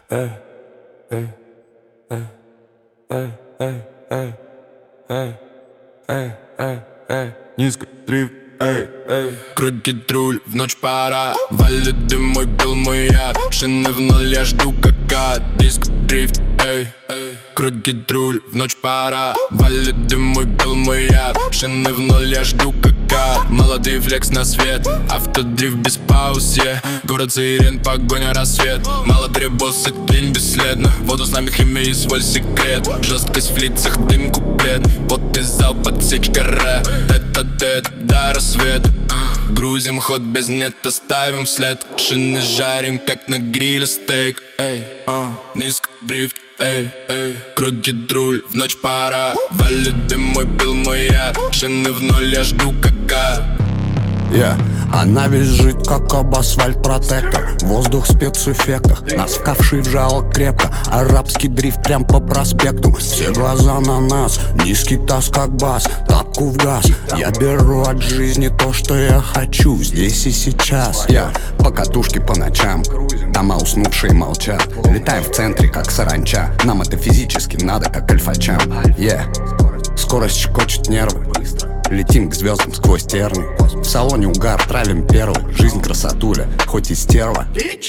эй, эй, эй, эй, эй, эй, эй, эй, эй, эй, низко дрифт, эй, эй. Крутит руль, в ночь пора, валит дым, мой пыл, мой яд. Шины в ноль, я жду как ад. Диск, дрифт, эй, эй. Крутит руль, в ночь пора, валит дым, мой пыл, мой яд. Шины в ноль, я жду как ад. Молодой флекс на свет, автодрифт без пауз, yeah. Город сирен, погоня, рассвет. Мало требуется, клин бесследно. Воду с нами химия и свой секрет. Жесткость в лицах, дым, куплет. Вот и зал, подсечка рэп. Это до рассвета. Грузим ход без нет, оставим след. Шины жарим, как на гриле стейк. Эй, низко дрифт, эй, эй. Крутит руль, в ночь пора, валит дым, мой пыл, мой яд. Шины в ноль, я жду как ад. Она визжит, как об асфальт протектор. Воздух в спецэффектах, нас в ковши вжало крепко. Арабский дрифт прям по проспекту. Все глаза на нас, низкий таз как бас. Тапку в газ, я беру от жизни то, что я хочу. Здесь и сейчас. По катушке по ночам, дома уснувшие молчат. Летаем в центре, как саранча. Нам это физически надо, как альфачам. Скорость щекочет нервы. Летим к звездам сквозь терны. В салоне угар, травим перлы. Жизнь красотуля, хоть и стерва.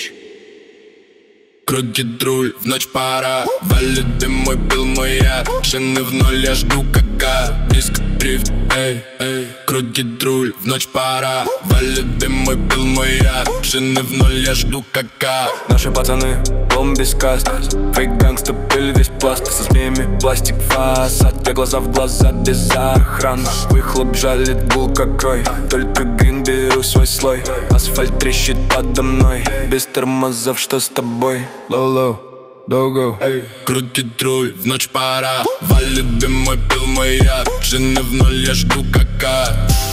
Крутит руль, в ночь пора, валит дым, мой пыл, мой яд. Шины в ноль, я жду как ад. Диск, дрифт, эй, эй. Крутит руль, в ночь пора, валит дым, мой пыл, мой яд. Шины в ноль, я жду как ад. Наши пацаны, дом без каст. Фейк гангста, пыль весь пласт. Со змеями пластик фасад. Я глаза в глаза без охраны. Выхлоп жалит гул как рой. Только грин беру свой слой. Асфальт трещит подо мной. Без тормозов, что с тобой? Low, go. Крутит руль, в ночь пора, валит дым, мой пыл, мой яд. Шины в ноль, я жду как ад.